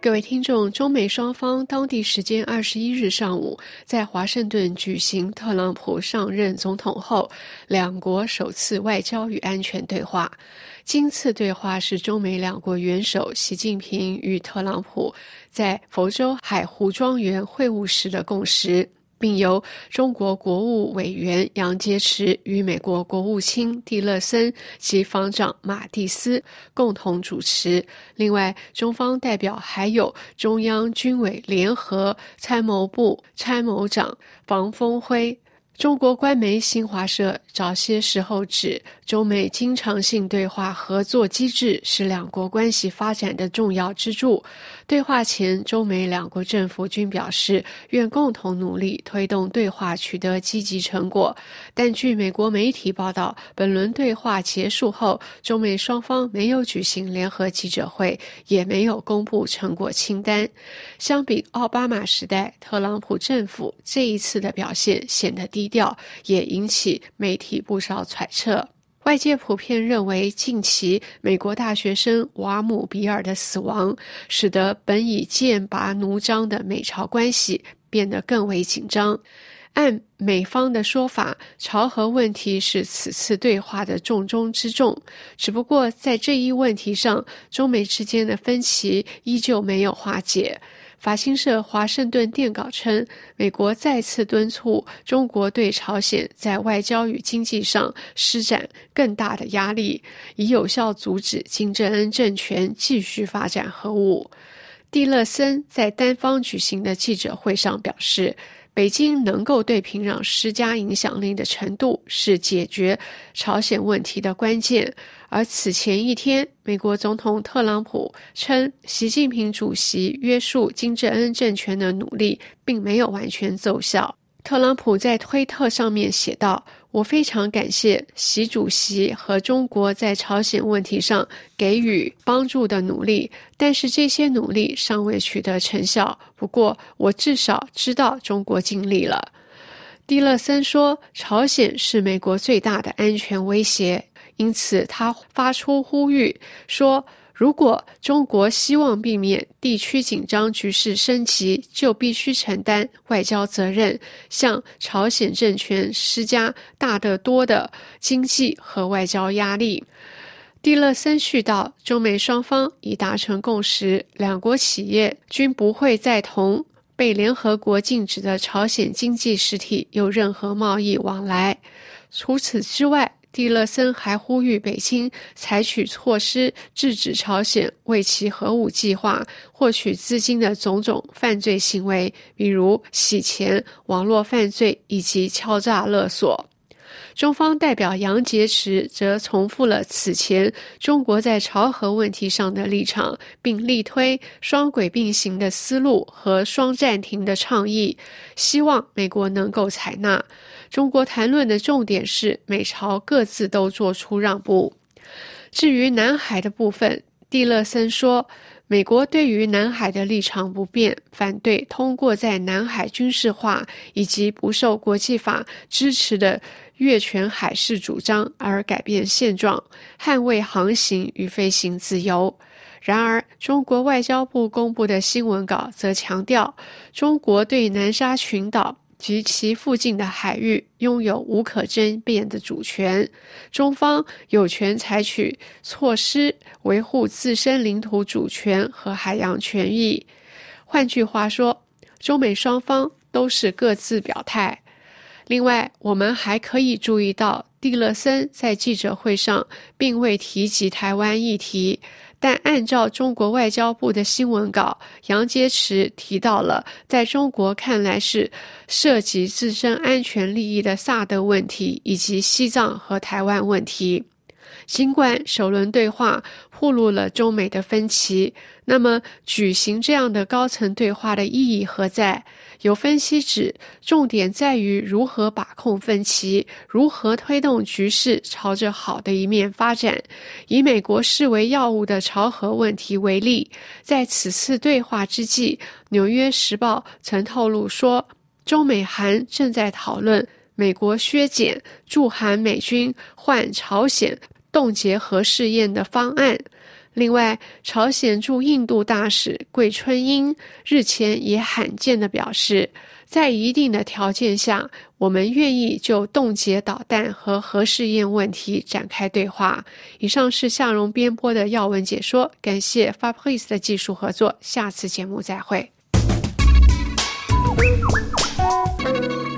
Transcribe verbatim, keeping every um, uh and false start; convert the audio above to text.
各位听众，中美双方当地时间二十一日上午在华盛顿举行特朗普上任总统后两国首次外交与安全对话。今次对话是中美两国元首习近平与特朗普在佛州海湖庄园会晤时的共识，并由中国国务委员杨洁篪与美国国务卿蒂勒森及防长马蒂斯共同主持。另外，中方代表还有中央军委联合参谋部参谋长房峰辉。中国官媒新华社早些时候指，中美经常性对话合作机制是两国关系发展的重要支柱。对话前，中美两国政府均表示愿共同努力推动对话取得积极成果。但据美国媒体报道，本轮对话结束后，中美双方没有举行联合记者会，也没有公布成果清单。相比奥巴马时代，特朗普政府这一次的表现显得低调，也引起媒体不少揣测。外界普遍认为，近期美国大学生瓦姆比尔的死亡，使得本已剑拔弩张的美朝关系变得更为紧张。按美方的说法，朝核问题是此次对话的重中之重，只不过在这一问题上，中美之间的分歧依旧没有化解。法新社华盛顿电稿称，美国再次敦促中国对朝鲜在外交与经济上施展更大的压力，以有效阻止金正恩政权继续发展核武。蒂勒森在单方举行的记者会上表示，北京能够对平壤施加影响力的程度是解决朝鲜问题的关键。而此前一天，美国总统特朗普称，习近平主席约束金正恩政权的努力并没有完全奏效。特朗普在推特上面写道，我非常感谢习主席和中国在朝鲜问题上给予帮助的努力，但是这些努力尚未取得成效，不过我至少知道中国尽力了。蒂勒森说，朝鲜是美国最大的安全威胁，因此他发出呼吁说，如果中国希望避免地区紧张局势升级，就必须承担外交责任，向朝鲜政权施加大得多的经济和外交压力。蒂勒森续道，中美双方已达成共识，两国企业均不会再同被联合国禁止的朝鲜经济实体有任何贸易往来。除此之外，蒂勒森还呼吁北京采取措施制止朝鲜为其核武计划获取资金的种种犯罪行为，比如洗钱、网络犯罪以及敲诈勒索。中方代表杨洁篪则重复了此前中国在朝核问题上的立场，并力推双轨并行的思路和双暂停的倡议，希望美国能够采纳。中国谈论的重点是美朝各自都做出让步。至于南海的部分，蒂勒森说，美国对于南海的立场不变，反对通过在南海军事化以及不受国际法支持的越权海事主张而改变现状，捍卫航行与飞行自由。然而，中国外交部公布的新闻稿则强调，中国对南沙群岛及其附近的海域拥有无可争辩的主权，中方有权采取措施维护自身领土主权和海洋权益。换句话说，中美双方都是各自表态。另外，我们还可以注意到，蒂勒森在记者会上并未提及台湾议题，但按照中国外交部的新闻稿，杨洁篪提到了在中国看来是涉及自身安全利益的萨德问题以及西藏和台湾问题。尽管首轮对话暴露了中美的分歧，那么举行这样的高层对话的意义何在？有分析指，重点在于如何把控分歧，如何推动局势朝着好的一面发展。以美国视为要务的朝核问题为例，在此次对话之际，《纽约时报》曾透露说，中美韩正在讨论美国削减驻韩美军换朝鲜冻结核试验的方案。 另外，朝鲜驻印度大使桂春英日前也罕见地表示，在一定的条件下，我们愿意就冻结导弹和核试验问题展开对话。以上是夏蓉编播的要闻解说，感谢 Fabrice 的技术合作，下次节目再会。